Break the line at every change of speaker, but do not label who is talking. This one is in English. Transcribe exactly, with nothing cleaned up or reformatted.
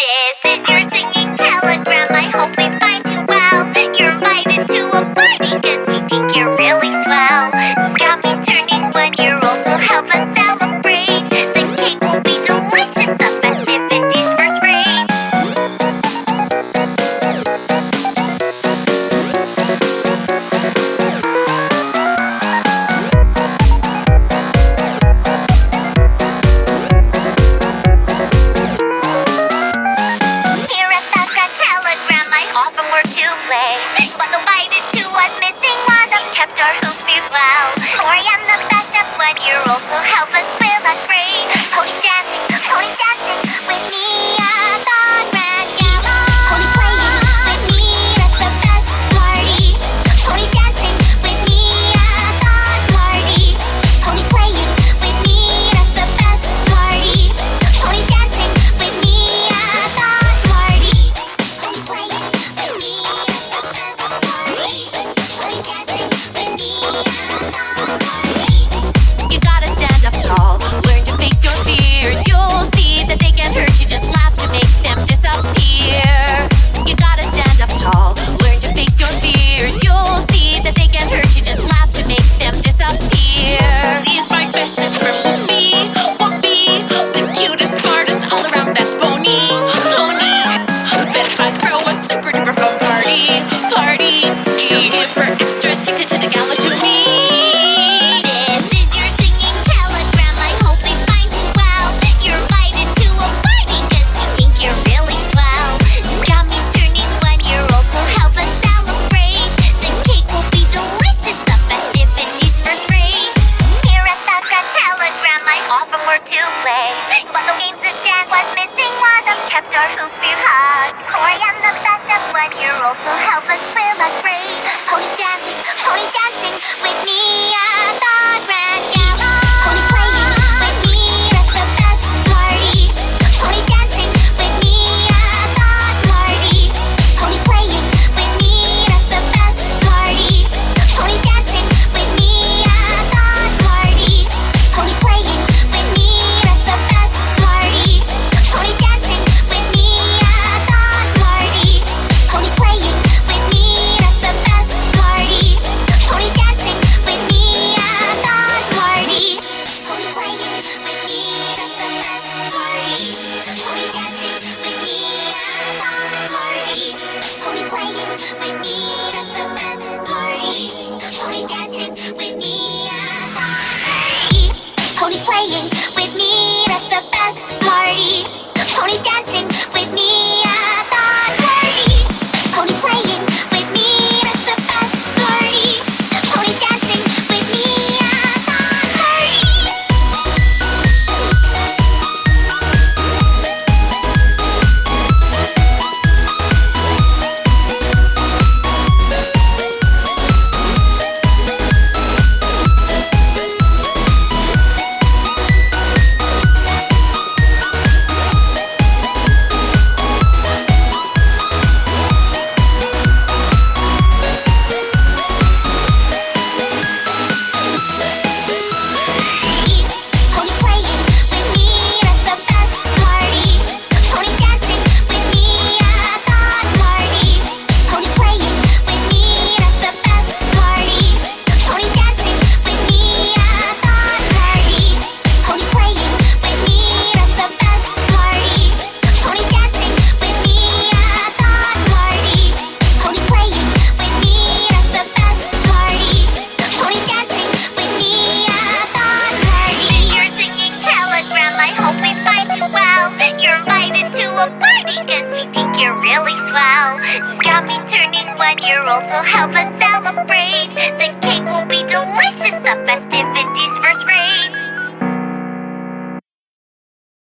This is your singing telegram. I hope we find you well. You're invited to a party cause we think you're really swell. Got me turning one year old, so help us celebrate. The cake will be delicious, the festivities first rate. Often we're too late, but invited to us missing one of kept our hoops as well. Or I am the best at one year old, so help us celebrate. Ponies dancing, ponies dancing with me at the Grand Gala. Ponies playing with me at the best party. Ponies dancing with me at the party. Ponies playing with me at the best party. Ponies dancing with me at the party. Ponies playing.
You gotta stand up tall, learn to face your fears. You'll see that they can hurt you, just laugh to make them disappear. You gotta stand up tall, learn to face your fears. You'll see that they can hurt you, just laugh to make them disappear. He's my bestest friend, Whoopi, Whoopi, the cutest, smartest, all around best pony, pony. Bet if I throw a super duper fun party, party, she'll give her extra ticket to the gala to me.
Often we're too late, but the games of dance was missing one of kept our hoopsies hot. For I am the best at one year old, so help us celebrate. Ponies dancing, ponies dancing with me at the Grand Gala. Ponies playing with me at the best party. Ponies dancing with me at the party. Ponies playing with me at the best party. Ponies dancing with me at the party. Ponies playing. With me at the best party. Ponies dancing with me at the party. Ponies playing with me at the best party. Ponies dancing with me at the party. Ponies playing with me at the best party. Ponies dancing with me at the party. Got me turning one year old, so help us celebrate. The